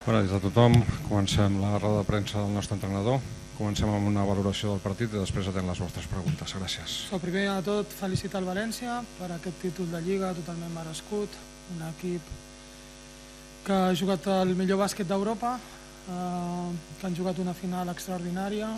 Bona nit a tothom. Comencem la roda de premsa del nostre entrenador. Comencem amb una valoració del partit i després atent les vostres preguntes. Gràcies. Primer de tot, felicitar el València per aquest títol de Lliga totalment merescut. Un equip que ha jugat el millor bàsquet d'Europa, que han jugat una final extraordinària,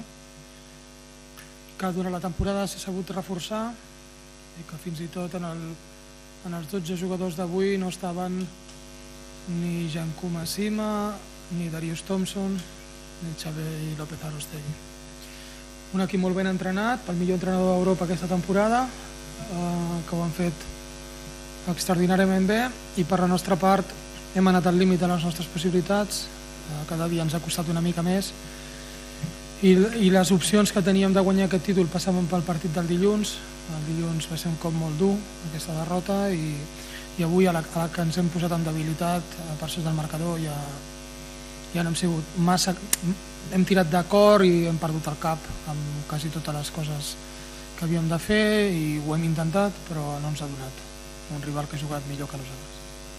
que durant la temporada s'ha sabut reforçar i que fins i tot en els 12 jugadors d'avui no estaven ni Janku Massima, ni Darius Thompson, ni Xavier López Arostegui. Un equip molt ben entrenat, pel millor entrenador d'Europa aquesta temporada, que ho han fet extraordinàriament bé, i per la nostra part hem anat al límit de les nostres possibilitats. Cada dia ens ha costat una mica més i les opcions que teníem de guanyar aquest títol passaven pel partit del dilluns. El dilluns va ser un cop molt dur aquesta derrota i avui a la que ens hem posat en debilitat per sota del marcador ja no hem sigut massa, hem tirat d'acord i hem perdut el cap amb quasi totes les coses que havíem de fer i ho hem intentat però no ens ha donat. Un rival que ha jugat millor que nosaltres.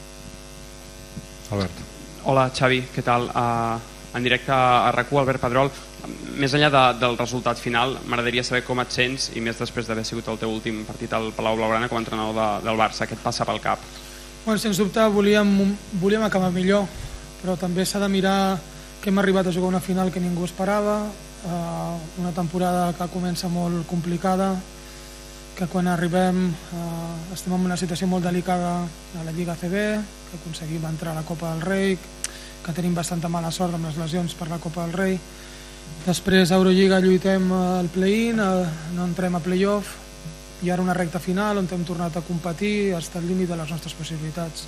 Albert. Hola Xavi, què tal? En directe a RAC1, Albert Pedrol. Més enllà del resultat final, m'agradaria saber com et sents i més després d'haver sigut el teu últim partit al Palau Blaugrana com a entrenador del Barça. Què et passa pel cap? Sens dubte volíem acabar millor, però també s'ha de mirar que hem arribat a jugar una final que ningú esperava, una temporada que comença molt complicada, que quan arribem estem en una situació molt delicada a la Lliga ACB, que aconseguim entrar a la Copa del Rei, que tenim bastanta mala sort amb les lesions per la Copa del Rei. Després a Eurolliga lluitem al play-in, no entrem a play-off i ara una recta final on hem tornat a competir fins al límit de les nostres possibilitats.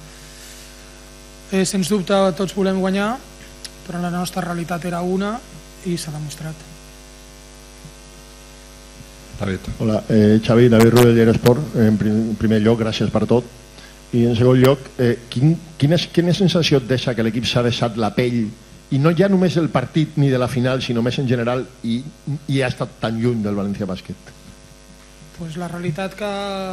Sens dubte tots volem guanyar, però la nostra realitat era una i s'ha demostrat. David. Hola, Xavi, David Rubel, Llera Esport. En primer lloc, gràcies per tot. I en segon lloc, quina sensació et deixa que l'equip s'ha deixat la pell i no ja només el partit ni de la final, sinó més en general i ha estat tan lluny del València Bàsquet? La realitat que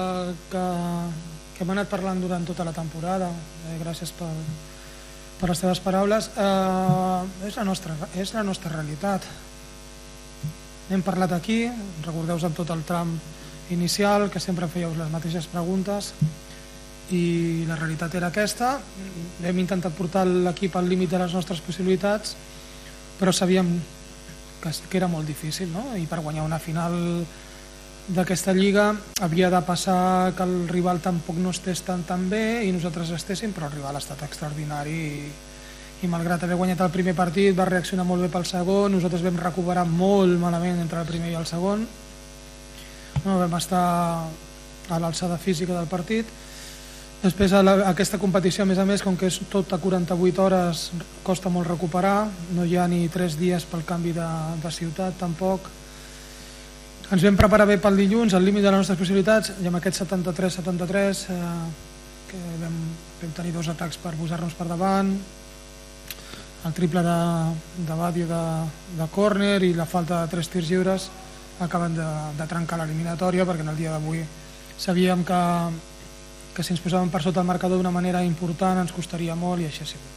hem anat parlant durant tota la temporada, gràcies per les teves paraules, és la nostra realitat. Hem parlat aquí, recordeu-vos en tot el tram inicial, que sempre fèieu les mateixes preguntes, i la realitat era aquesta. Hem intentat portar l'equip al límit de les nostres possibilitats, però sabíem que era molt difícil, no? I per guanyar una final d'aquesta lliga havia de passar que el rival tampoc no estés tan bé i nosaltres estéssim, però el rival ha estat extraordinari i malgrat haver guanyat el primer partit va reaccionar molt bé pel segon. Nosaltres vam recuperar molt malament entre el primer i el segon, no vam estar a l'alçada física del partit. Després aquesta competició, a més, com que és tot a 48 hores, costa molt recuperar, no hi ha ni 3 dies pel canvi de ciutat tampoc. Ens vam preparar bé pel dilluns, al límit de les nostres possibilitats, i amb aquest 73-73 que vam tenir 2 atacs per posar-nos per davant, el triple de Badio de córner i la falta de 3 tirs lliures acaben de trencar l'eliminatòria, perquè en el dia d'avui sabíem que si ens posàvem per sota el marcador d'una manera important ens costaria molt i així ha sigut.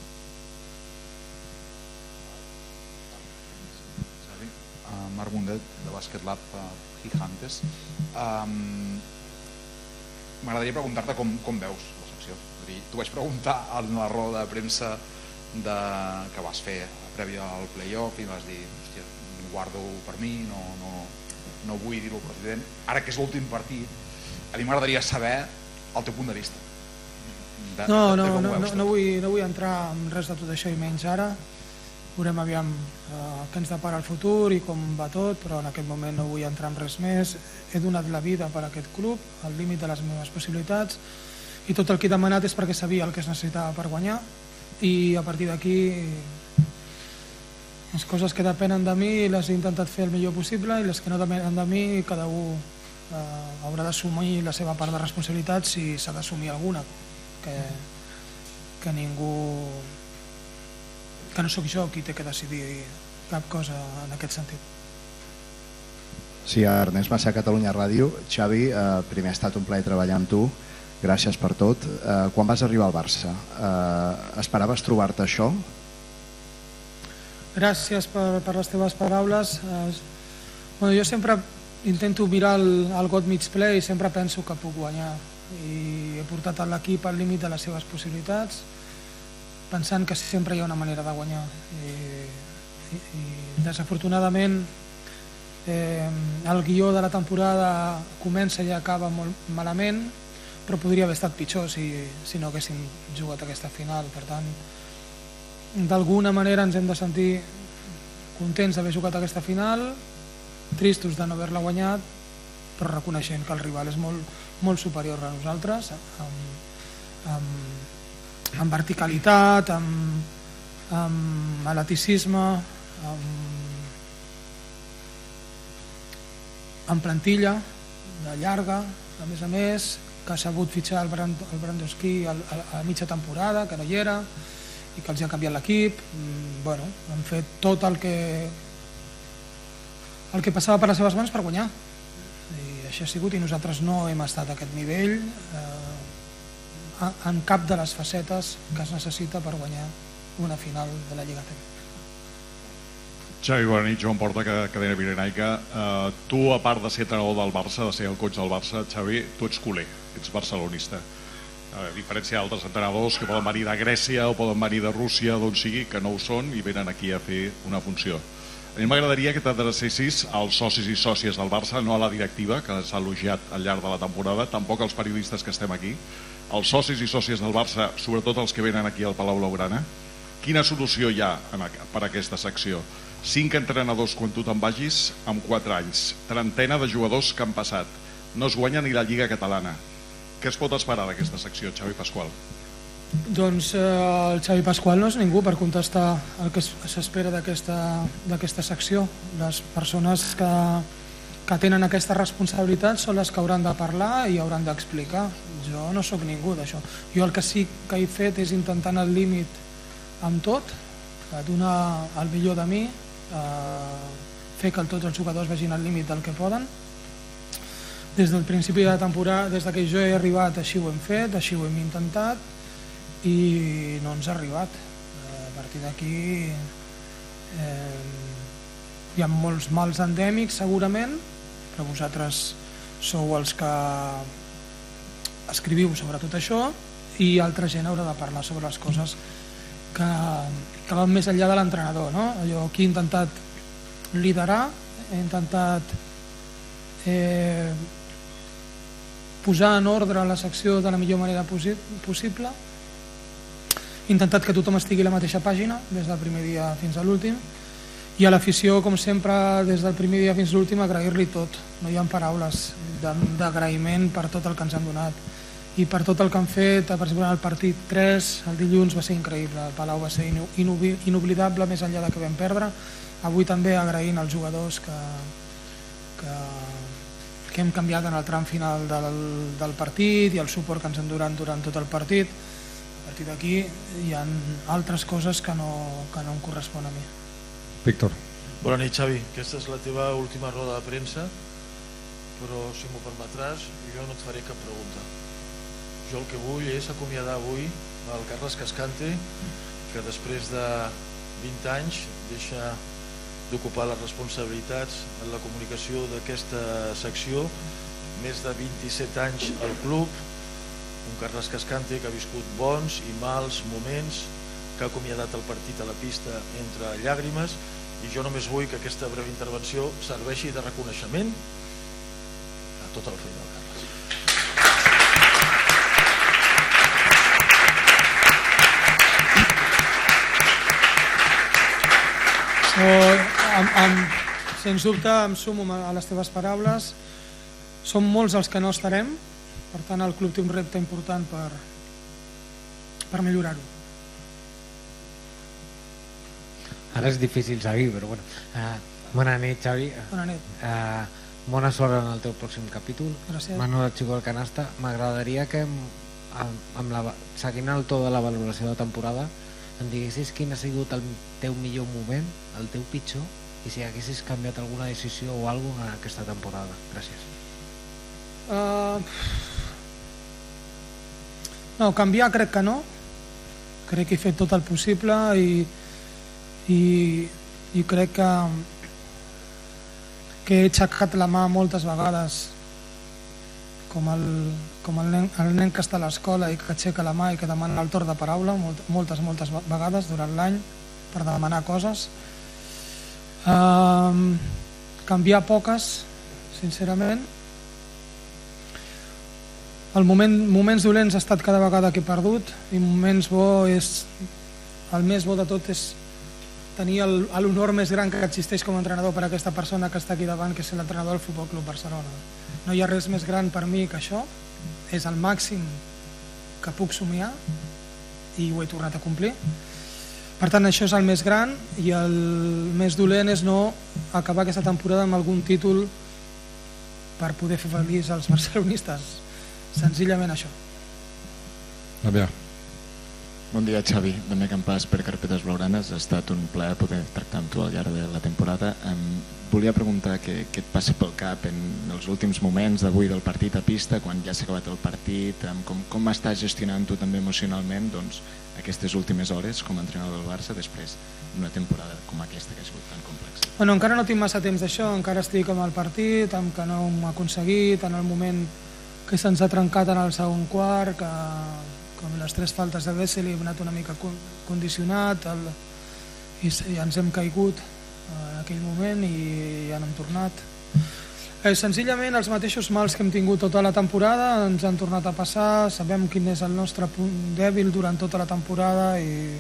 Marc Mundet, de Basket Lab Gigantes. M'agradaria preguntar-te com veus la secció. T'ho vaig preguntar en la roda de premsa que vas fer prèvia al play-off i vas dir, hòstia, m'ho guardo per mi, no vull dir-ho al president. Ara que és l'últim partit, a mi m'agradaria saber el teu punt de vista. No vull entrar en res de tot això i menys ara. Veurem aviam què ens depara el futur i com va tot, però en aquest moment no vull entrar en res més. He donat la vida per a aquest club, al límit de les meves possibilitats, i tot el que he demanat és perquè sabia el que es necessitava per guanyar, i a partir d'aquí les coses que depenen de mi les he intentat fer el millor possible i les que no depenen de mi cada un haurà d'assumir la seva part de responsabilitat si s'ha d'assumir alguna, que ningú, que no sóc jo qui té que decidir cap cosa en aquest sentit. Sí, Ernest Massà, Catalunya Ràdio. Xavi, primer ha estat un plaer treballar amb tu, gràcies per tot. Quan vas arribar al Barça, esperaves trobar-te això? Gràcies per les teves paraules. Jo sempre intento mirar el got mig ple i sempre penso que puc guanyar, i he portat l'equip al límit de les seves possibilitats, pensant que sempre hi ha una manera de guanyar, i desafortunadament el guió de la temporada comença i acaba molt malament, però podria haver estat pitjor si no haguéssim jugat aquesta final. Per tant, d'alguna manera ens hem de sentir contents d'haver jugat aquesta final, tristos de no haver-la guanyat, però reconeixent que el rival és molt superior a nosaltres, amb verticalitat, amb atleticisme, amb plantilla de llarga, a més, que ha sabut fitxar el Brandowski a mitja temporada, que no hi era, i que els ha canviat l'equip. Han fet tot el que passava per les seves mans per guanyar, i així ha sigut, i nosaltres no hem estat a aquest nivell en cap de les facetes que es necessita per guanyar una final de la Lliga ACB. Xavi, bona nit, Joan Porta, cadena Pirenaica. Tu, a part de ser entrenador del Barça, de ser el coach del Barça, Xavi, tu ets culer, ets barcelonista. A diferència d'altres entrenadors que poden venir de Grècia o poden venir de Rússia, d'on sigui, que no ho són i venen aquí a fer una funció. A mi m'agradaria que t'adrecessis als socis i sòcies del Barça, no a la directiva, que s'ha elogiat al llarg de la temporada, tampoc als periodistes que estem aquí, als socis i sòcies del Barça, sobretot els que venen aquí al Palau Blaugrana. Quina solució hi ha per a aquesta secció? 5 entrenadors quan tu te'n vagis en 4 anys, trentena de jugadors que han passat, no es guanya ni la Lliga Catalana. Què es pot esperar d'aquesta secció, Xavi Pasqual? Doncs el Xavi Pasqual no és ningú per contestar el que s'espera d'aquesta secció. Les persones que tenen aquesta responsabilitat són les que hauran de parlar i hauran d'explicar. Jo no sóc ningú d'això. Jo el que sí que he fet és intentar anar al límit amb tot, donar el millor de mi, fer que tots els jugadors vagin al límit del que poden. Des del principi de la temporada, des que jo he arribat, així ho hem fet, així ho hem intentat, i no ens ha arribat. A partir d'aquí hi ha molts mals endèmics segurament, però vosaltres sou els que escriviu sobre tot això, i altra gent haurà de parlar sobre les coses que van més enllà de l'entrenador, no? Jo aquí he intentat liderar, he intentat posar en ordre la secció de la millor manera possible, he intentat que tothom estigui a la mateixa pàgina des del primer dia fins a l'últim, i a l'afició, com sempre, des del primer dia fins a l'últim, agrair-li tot. No hi ha paraules d'agraïment per tot el que ens han donat i per tot el que han fet. Per exemple, el partit 3, el dilluns, va ser increïble, el Palau va ser inoblidable, més enllà de que vam perdre. Avui també agraint als jugadors que hem canviat en el tram final del partit i el suport que ens han donat durant tot el partit. A partir d'aquí hi ha altres coses que no em correspon a mi. Víctor. Bona nit, Xavi. Aquesta és la teva última roda de premsa, però si m'ho permetràs, jo no et faré cap pregunta. Jo el que vull és acomiadar avui el Carles Cascante, que després de 20 anys deixa d'ocupar les responsabilitats en la comunicació d'aquesta secció, més de 27 anys al club, un Carles Cascante que ha viscut bons i mals moments, que ha acomiadat el partit a la pista entre llàgrimes, i jo només vull que aquesta breu intervenció serveixi de reconeixement a tota la feina del Carles. Sens dubte em sumo a les teves paraules. Som molts els que no estarem, per tant el club té un repte important per millorar-ho. Ara és difícil seguir, però bueno. Bona nit, Xavi. Bona nit. Bona sort en el teu pròxim capítol. Gràcies. Manuel Chico del Canasta. M'agradaria que, seguint el to de la valoració de temporada, em diguessis quin ha sigut el teu millor moment, el teu pitjor, i si haguessis canviat alguna decisió o alguna cosa en aquesta temporada. Gràcies. No, canviar crec que no. Crec que he fet tot el possible i i crec que he aixecat la mà moltes vegades com el nen que està a l'escola i que aixeca la mà i que demana el torn de paraula moltes vegades durant l'any per demanar coses. Canviar poques, sincerament. Moments dolents ha estat cada vegada que he perdut i moments bo és... El més bo de tot és tenir l'honor més gran que existeix com a entrenador per a aquesta persona que està aquí davant, que és l'entrenador del Futbol Club Barcelona. No hi ha res més gran per mi que això, és el màxim que puc somiar i ho he tornat a complir. Per tant, això és el més gran i el més dolent és no acabar aquesta temporada amb algun títol per poder fer feliç als barcelonistes. Senzillament això. Damià. Bon dia, Xavi. Damià Campàs per Carpetes Blaugranes. Ha estat un plaer poder tractar amb tu al llarg de la temporada. Volia preguntar què et passa pel cap en els últims moments d'avui del partit a pista, quan ja s'ha acabat el partit, com estàs gestionant tu també emocionalment aquestes últimes hores com a entrenador del Barça després d'una temporada com aquesta que ha sigut tan complexa? Bueno, encara no tinc massa temps d'això, encara estic amb el partit, amb que no m'ha aconseguit, en el moment que se'ns ha trencat en el segon quart, que com les 3 faltes de Vesely hem anat una mica condicionat i ens hem caigut en aquell moment i ja no hem tornat. Senzillament els mateixos mals que hem tingut tota la temporada ens han tornat a passar, sabem quin és el nostre punt dèbil durant tota la temporada i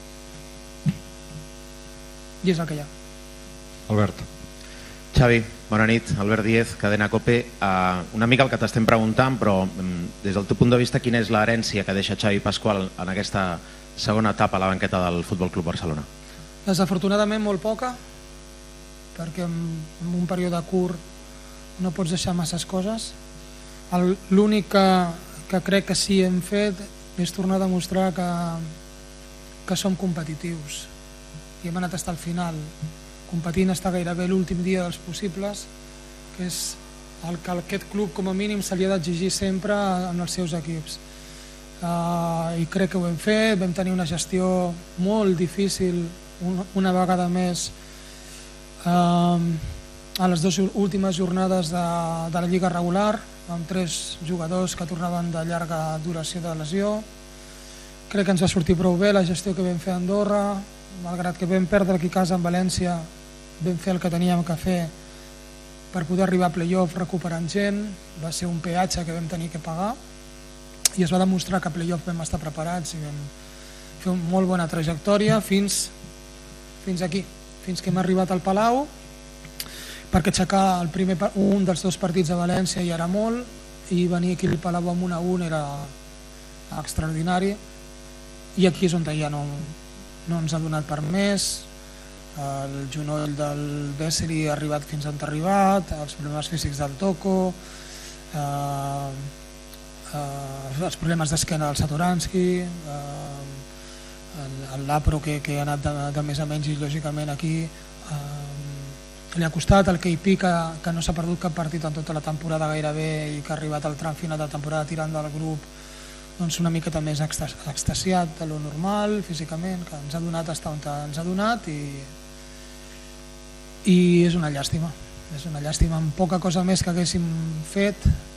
és el que hi ha. Albert. Xavi, bona nit, Albert Díez, Cadena COPE. Una mica el que t'estem preguntant, però des del teu punt de vista, quina és l'herència que deixa Xavi Pasqual en aquesta segona etapa a la banqueta del Futbol Club Barcelona? Desafortunadament molt poca, perquè en un període curt no pots deixar masses coses. L'únic que crec que sí hem fet és tornar a demostrar que som competitius i hem anat fins al final, competint està gairebé l'últim dia dels possibles, que és el que aquest club com a mínim se li ha d'exigir sempre en els seus equips. I crec que ho hem fet, vam tenir una gestió molt difícil una vegada més a les 2 últimes jornades de la Lliga regular, amb 3 jugadors que tornaven de llarga duració de lesió. Crec que ens va sortir prou bé la gestió que vam fer a Andorra, malgrat que vam perdre aquí a casa en València, vam fer el que teníem que fer per poder arribar a playoff recuperant gent. Va ser un peatge que vam tenir que pagar i es va demostrar que a playoff vam estar preparats i vam fer una molt bona trajectòria fins aquí, fins que hem arribat al Palau, perquè aixecar un dels 2 partits a València ja era molt i venir aquí al Palau amb 1-1 era extraordinari i aquí és on ja no ens ha donat per més. El genoll del Vesely ha arribat fins on ha arribat, els problemes físics del Toko, els problemes d'esquena del Satoransky, el Lapro que ha anat de més a menys i lògicament aquí li ha costat, el KP que no s'ha perdut cap partit en tota la temporada gairebé i que ha arribat al tram final de la temporada tirant del grup doncs una miqueta més extasiat de lo normal físicament, que ens ha donat fins on ens ha donat i és una llàstima, amb poca cosa més que haguéssim fet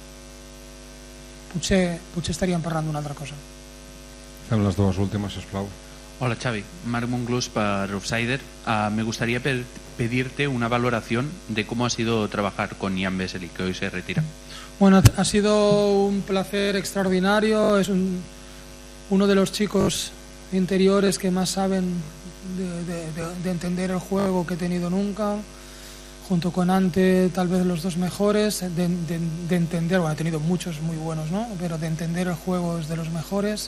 potser estaríem parlant d'una altra cosa. Fem les 2 últimes, sisplau. Hola Xavi, Marc Monglús para Offsider. Me gustaría pedirte una valoración de cómo ha sido trabajar con Jan Vesely, que hoy se retira. Bueno, ha sido un placer extraordinario, es uno de los chicos interiores que más saben de entender el juego que he tenido nunca, junto con Ante tal vez los 2 mejores, de entender, bueno, he tenido muchos muy buenos, ¿no? Pero de entender el juego es de los mejores.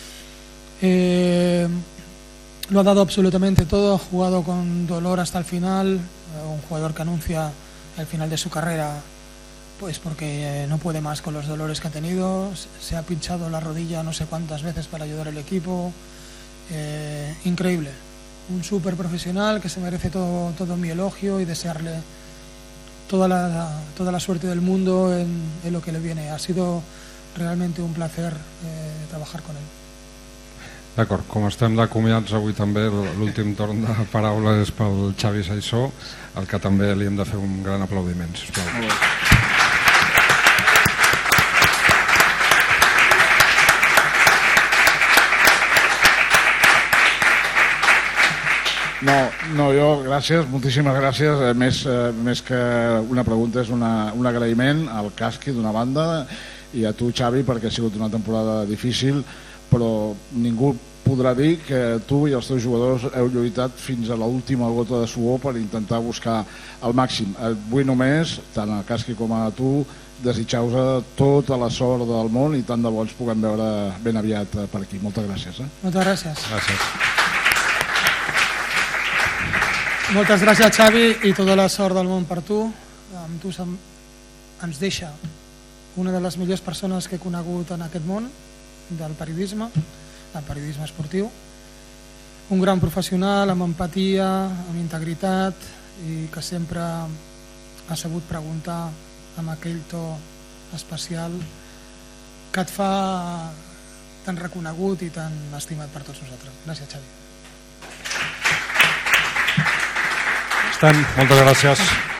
Lo ha dado absolutamente todo, ha jugado con dolor hasta el final, un jugador que anuncia el final de su carrera pues porque no puede más con los dolores que ha tenido, se ha pinchado la rodilla no sé cuántas veces para ayudar al equipo, increíble, un súper profesional que se merece todo mi elogio y desearle toda la suerte del mundo en lo que le viene. Ha sido realmente un placer trabajar con él. D'acord, com estem d'acomiats avui també, l'últim torn de paraula és pel Xavi Saissó, al que també li hem de fer un gran aplaudiment, sisplau. No, jo, gràcies, moltíssimes gràcies. Més que una pregunta, és un agraïment al Casqui d'una banda i a tu, Xavi, perquè ha sigut una temporada difícil, però ningú podrà dir que tu i els teus jugadors heu lluitat fins a l'última gota de suor per intentar buscar el màxim. Vull només, tant al Casqui com a tu, desitjar-vos tota la sort del món i tant de bo ens puguem veure ben aviat per aquí. Moltes gràcies. Moltes gràcies. Gràcies. Moltes gràcies, Xavi, i tota la sort del món per tu. Amb tu ens deixa una de les millors persones que he conegut en aquest món del periodisme esportiu, un gran professional amb empatia, amb integritat i que sempre ha sabut preguntar amb aquell to especial que et fa tan reconegut i tan estimat per tots nosaltres. Gràcies, Xavi. Moltes gràcies.